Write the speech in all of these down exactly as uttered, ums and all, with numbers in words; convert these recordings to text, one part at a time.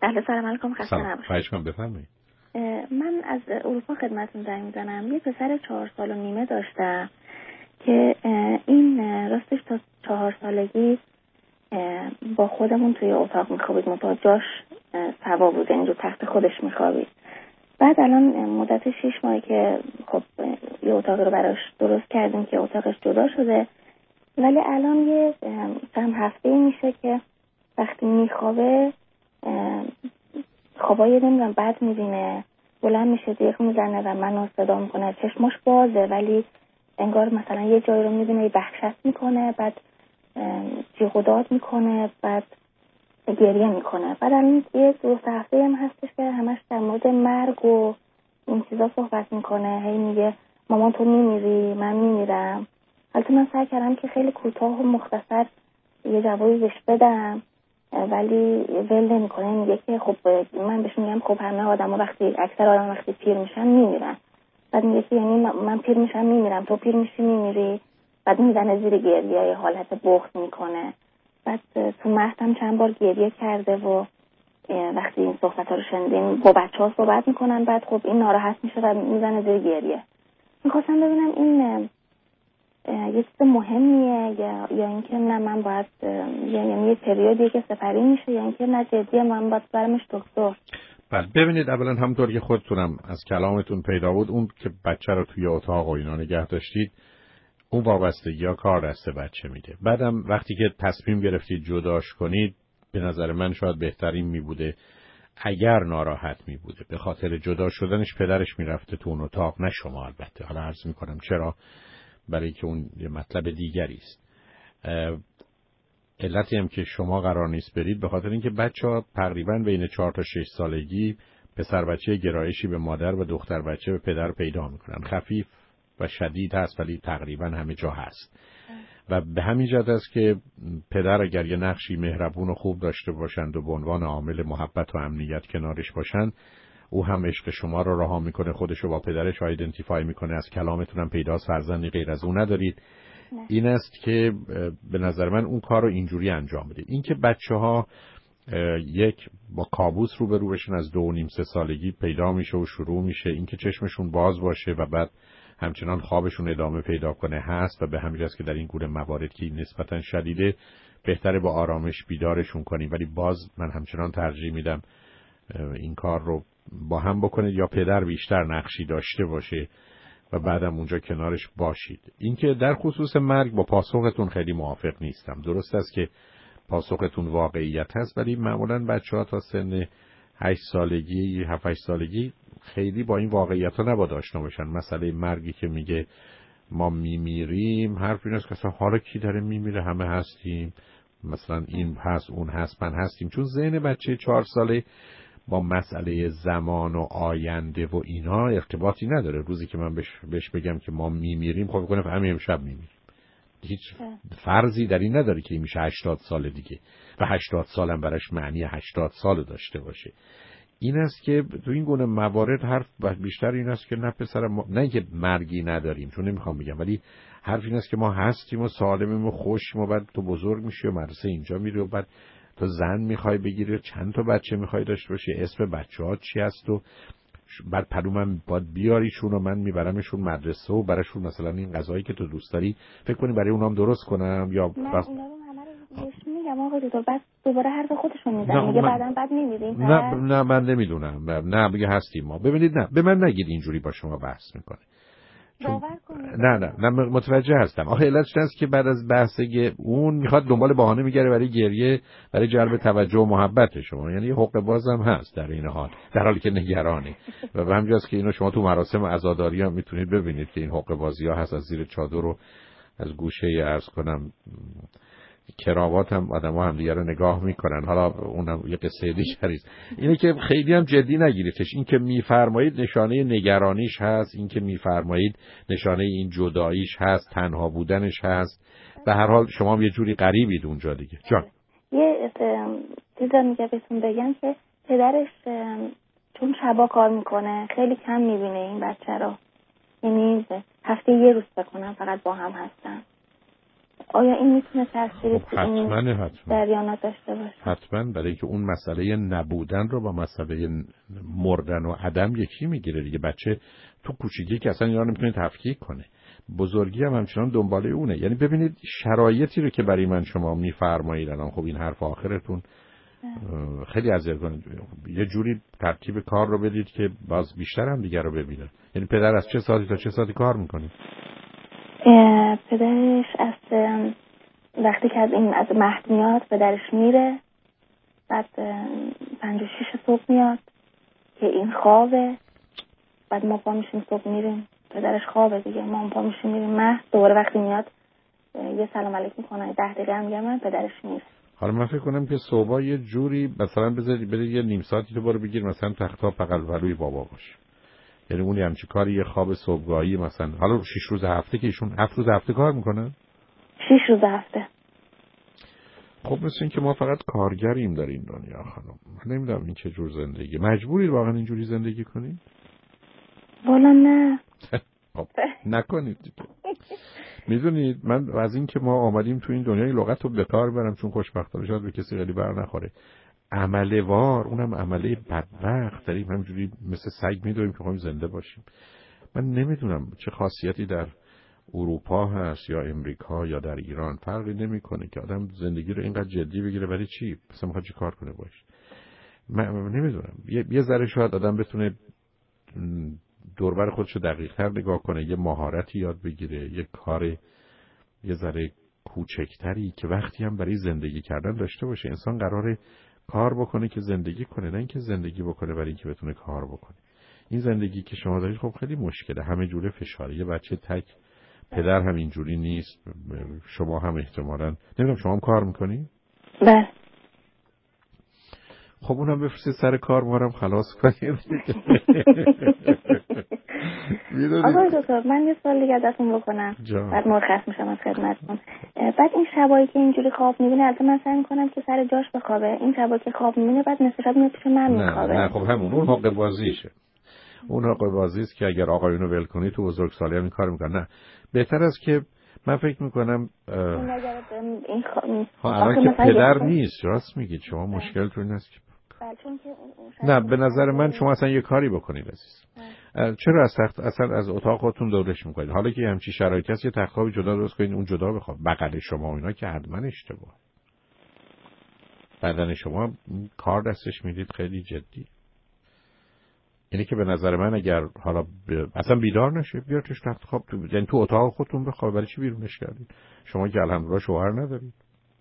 بله سلام علیکم، خسته نباشید. خواهش می‌کنم بفرمایید. من از اروپا خدمتتون زنگ میزنم. یه پسر چهار سال و نیمه داشتم که این راستش تا چهار سالگی با خودمون توی اتاق میخوابید، متا جاش سوا بود، یعنی رو تخت خودش میخوابید. بعد الان مدت شش ماهی که خب یه اتاق رو براش درست کردیم که اتاقش جدا شده، ولی الان یه چند هفته میشه که وقتی میخوابه خوابای نمیدونم بد میبینه، بلند میشه دیگه میزنه و منو صدا میکنه، چشماش بازه ولی انگار مثلا یه جایی رو میبینه یه وحشت میکنه، بعد جیغ و داد میکنه، بعد گریه میکنه. بعد الان یه دو هفته هم هستش که همش در مورد مرگ و این چیزا صحبت میکنه، هی میگه مامان تو میمیری، من میمیرم. البته من سعی کردم که خیلی کوتاه و مختصر یه جوابی بهش بدم ولی ول نمیکنه. میگه که خب من بهش میگم خب همه آدما وقتی اکثر آدم وقتی پیر میشن میمیرن. بعد میگه که یعنی من پیر میشم میمیرم، تو پیر میشی میمیری. بعد میزنه زیر گریه، یه حالت بخت میکنه. بعد تو مهد هم چند بار گریه کرده و وقتی این صحبت‌ها رو شنیدیم با بچه‌ها صحبت میکنن، بعد خب این ناراحت میشه و میزنه زیر گریه. میخواستم ببینم این یه چیز مهمیه یا یا اینکه نه من باید یعنی یه پریودی که سپری میشه یا اینکه نه جدیه من باید برمش دکتر. بله ببینید، اولا همونطور که خودتونم از کلامتون پیدا بود، اون که بچه رو توی اتاق و اینا نگه داشتید اون وابستگی یا کار دست بچه میده. بعدم وقتی که تصمیم گرفتید جداش کنید، به نظر من شاید بهترین میبوده اگر ناراحت میبوده به خاطر جدا شدنش پدرش میرفته تو اون اتاق، نه شما. البته حالا عرض میکنم چرا، برای که اون یه مطلب دیگری است. علتی هم که شما قرار نیست برید به خاطر اینکه بچه‌ها تقریباً بین چهار تا شش سالگی پسر بچه گرایشی به مادر و دختر بچه به پدر پیدا میکنن. خفیف و شدید هست ولی تقریباً همه جا هست. و به همین جهت است که پدر اگر یه نقشی مهربون و خوب داشته باشند و به عنوان عامل محبت و امنیت کنارش باشند، او هم عشق شما رو رها میکنه، خودشو با پدرش آیدنتیفای میکنه. از کلامتون هم پیداست فرزندی غیر از اون ندارید. نه. این است که به نظر من اون کار رو اینجوری انجام بدید. این که بچه ها یک با کابوس روبرو بشن از دو و نیم سه سالگی پیدا میشه و شروع میشه، این که چشمشون باز باشه و بعد همچنان خوابشون ادامه پیدا کنه هست و به همین جاست که در این گونه موارد که نسبتاً شدیده بهتره با آرامش بیدارشون کنیم. ولی باز من همچنان ترجیح میدم این کار رو با هم بکنید یا پدر بیشتر نقشی داشته باشه و بعدم اونجا کنارش باشید. اینکه در خصوص مرگ با پاسختون خیلی موافق نیستم. درست است که پاسختون واقعیت هست ولی معمولاً بچه‌ها تا سن هشت سالگی هفت هشت سالگی خیلی با این واقعیت ها نباید آشنا باشن. مسئله مرگی که میگه ما میمیریم، حرف این است که اصلا حالا کی داره میمیره، همه هستیم، مثلا این هست اون هست من هستیم. چون ذهن بچه چهار ساله با مسئله زمان و آینده و اینا ارتباطی نداره. روزی که من بهش, بهش بگم که ما میمیریم، خب بکنه همین امشب میمیریم، هیچ فرضی در این نداره که این میشه هشتاد سال دیگه و هشتاد سالم براش معنی هشتاد سال داشته باشه. این است که تو این گونه موارد حرف بیشتر این است که نه پسر ما، نه که مرگی نداریم، چون نمیخوام بگم، ولی حرف این است که ما هستیم و سالمیم و خوشیم و بعد تو بزرگ میشی و مدرسه اینجا میری و بعد تو زن میخوای بگیری و چند تا بچه میخوای داشته باشی، اسم بچه ها چی هست و بعد پلومم باید بیاریشون و من میبرمشون مدرسه و براشون مثلا این غذایی که تو دوست داری فکر کنی برای اونام درست کنم یا بس... میگم آقا دکتر بعد دوباره حرف خودشون میزنه میگه بعداً بعد میمیریم. نه نه من نمیدونم، نه میگه هستیم ما. ببینید نه به من نگید اینجوری با شما بحث میکنه. چون... نه نه نه متوجه هستم. آخه علتش هست که بعد از بحثه اون میخواد دنبال بهانه میگره برای گریه، برای جلب توجه و محبت شما. یعنی حقوق بازم هست در این حال، در حالی که نگرانه. و به همین جاست که اینو شما تو مراسم عزاداری هم میتونید ببینید که این حقوق بازی ها هست. از زیر چادر رو از گوشه عرض کنم کراوات هم آدم ها هم دیگه رو نگاه میکنن. حالا اونم یه قصه دیگری است. اینه که خیلی هم جدی نگیریدش. این که میفرمایید نشانه نگرانیش هست، این که میفرمایید نشانه این جداییش هست، تنها بودنش هست. به هر حال شما هم یه جوری غریبید اونجا دیگه. جان یه چیزا میگه بهتون بگم که پدرش چون شبا کار میکنه خیلی کم میبینه این بچه رو، یعنی هفته یه روز بکنم فقط با هم هستن. آیا این میتونه تأثیری خب حتما حتما جریانات داشته باشه؟ حتما، برای اینکه اون مسئله نبودن رو با مسئله مردن و عدم یکی میگیره دیگه. بچه تو کوچیکی که اصلا اینا رو نمیتونه تفکیک کنه، بزرگی هم همچنان دنباله اونه. یعنی ببینید شرایطی رو که برای من شما میفرمایید الان، خب این حرف آخرتون خیلی اذیت کنید، یه جوری ترتیب کار رو بدید که باز بیشتر هم دیگر رو ببینه. یعنی پدر از چه ساعتی تا چه ساعتی کار میکنه؟ پدرش از وقتی که از این از مهد میاد پدرش میره، بعد پنج و شیش صبح میاد که این خوابه، بعد ما پا میشیم صبح میریم، پدرش خوابه دیگه، ما پا میشیم میریم مهد، دوباره وقتی میاد یه سلام علیک میکنه، ده دقیقه هم میگم من پدرش میره. حالا من فکر کنم که صبح یه جوری مثلا بذاری بری یه نیم ساعتی تو برو بگیر مثلا تختا بغل ولوی بابا باشه، یعنی اونی همچی کاری یه خواب صبحگاهی مثلا. حالا شش روز هفته که ایشون هفت روز هفته کار میکنه؟ شش روز هفته. خب مثل این که ما فقط کارگریم در این دنیا خانم. من نمیدونم این چه جور زندگی. مجبورید واقعا اینجوری زندگی کنید؟ والا نه. خب نکنید دیگه. میدونید من از این که ما آمدیم تو این دنیای لغت رو به کار برم، چون خوشبختانه شاید به کسی خیلی بر نخوره، عمله وار، اونم عمله بدبخت داریم همینجوری مثل سگ میدویم که خواهیم زنده باشیم. من نمیدونم چه خاصیتی در اروپا هست یا امریکا یا در ایران، فرقی نمیکنه که آدم زندگی رو اینقدر جدی بگیره. برای چی؟ مثلا میخواد چی کار کنه باش؟ من نمیدونم. یه, یه ذره شاید آدم بتونه دوربر خودشو دقیق تر نگاه کنه، یه مهارتی یاد بگیره، یه کار یه ذره کوچکتری که وقتی هم برای زندگی کردن داشته باشه. انسان قراره کار بکنه که زندگی کنه، نه اینکه زندگی بکنه برای اینکه بتونه کار بکنه. این زندگی که شما دارید خب خیلی مشکله، همه جوره فشاره. یه بچه تک پدر هم اینجوری نیست، شما هم احتمالاً نمیدونم شما هم کار میکنی؟ بله. خب اونم بفرستید سر کار، ما هم خلاص کنید. آقای دکتر من یه سوال دیگه ازتون بکنم، بعد مرخص میشم از خدمتتون. بعد این شبایی که اینجوری خواب میبینه، البته من سعی میکنم که سر جاش بخوابه، این شبایی که خواب میبینه بعد نصف شب میاد پیش من میخوابه. نه نه خب همون اون حق بازیشه. اون حق بازی است که اگر آقایونو ول کنی تو بزرگسالی هم این کار میکنن. نه بهتر است که من فکر میکنم این ها الان که پدر نیست، راست میگید شما، مشکل تو این است که نه به نظر من شما اصلا یه کاری بکنید عزیز. چرا از تخت اصلا از اتاق خودتون دورش میکنید؟ حالا که همچی شرایطی هست یه تخت خواب جدا درست کنید، اون جدا بخواب بغل شما و اینا که حتما اشتباه. بدن شما کار دستش میدید خیلی جدی. یعنی که به نظر من اگر حالا ب... اصلا بیدار نشه بیار توش تخت خواب تو، یعنی تو اتاق خودتون بخواب. برای چی بیرونش کردید؟ شما که الحمدلله شوهر ندارید.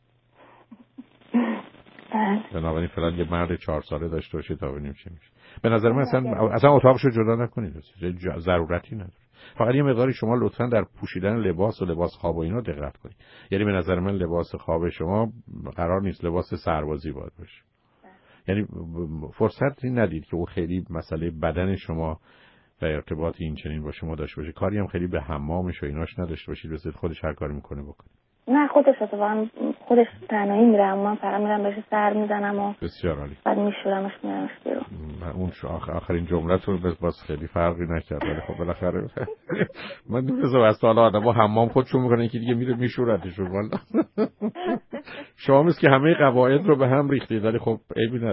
بنابراین فعلا یه مرد چهار ساله داشته باشید تا ببینیم چی میشه. به نظر من اصلا اصلا اتاقشو جدا نکنید، ضرورتی نداره. فقط یه مقداری شما لطفاً در پوشیدن لباس و لباس خواب و اینا دقت کنید. یعنی به نظر من لباس خواب شما قرار نیست لباس سربازی باید باشه. یعنی فرصتی ندید که او خیلی مسئله بدن شما و ارتباط این چنین با شما داشته باشه. کاری هم خیلی به حمامش و ایناش نداشته باشید، بذارید خودش هر کاری میکنه بکنه. نه خودش اتفاقا خودش تنهایی میره، من فقط میرم بهش سر میزنم و بسیار عالی، بعد میشورمش میارمش بیرون. اون آخر آخرین جمله‌تون باز خیلی فرقی نکرد، ولی خب بالاخره من نمی‌دونم از حالا آدم‌ها حمام خودشون میکنن که دیگه میره میشورتشون. والا شما مثل که همه قواعد رو به هم ریختید، ولی خب عیبی نداره.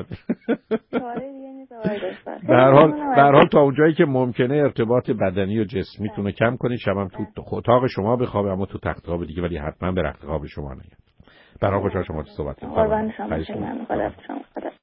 در حال در حال تا اونجایی که ممکنه ارتباط بدنی و جسمیتون رو کم کنید. شبم تو اتاق شما بخوابه، اما تو تخت خواب دیگه، ولی حتما به رخت خواب شما نیاد. برای خوشحال شما تو صحبت کردم. قربان شما.